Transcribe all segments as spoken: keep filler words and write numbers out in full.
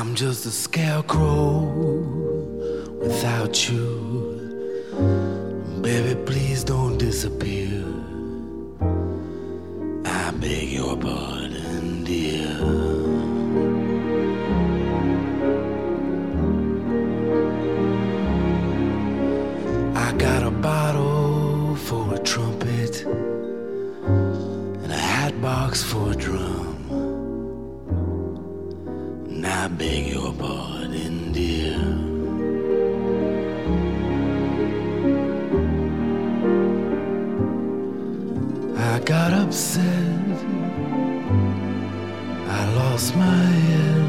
I'm just a scarecrow without you. Baby, please don't disappear. I beg your pardon, dear. I got a bottle for a trumpet and a hat box for a drum. And I beg your pardon, dear. I got upset, I lost my head.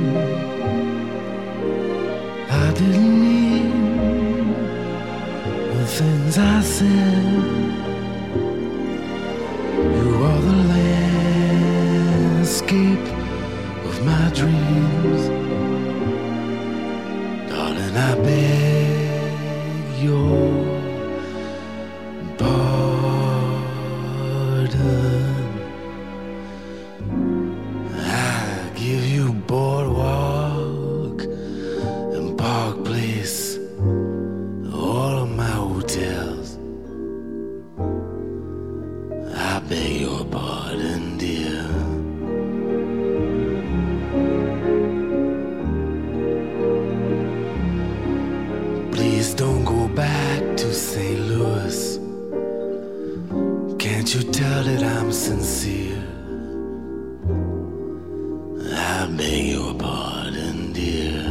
I didn't mean the things I said. You are the landscape of my dreams. Darling, I beg your pardon. I give you boardwalk and Park Place, all of my hotels. I beg your pardon, dear. Please don't go back to Saint Louis. Can't you tell that I'm sincere? I beg your pardon, dear.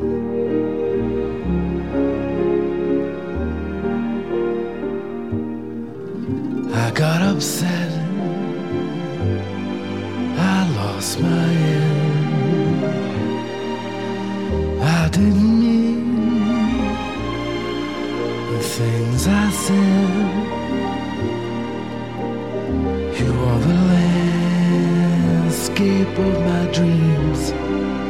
I got upset, I lost my head. I didn't mean the things I said. You are the landscape of my dreams.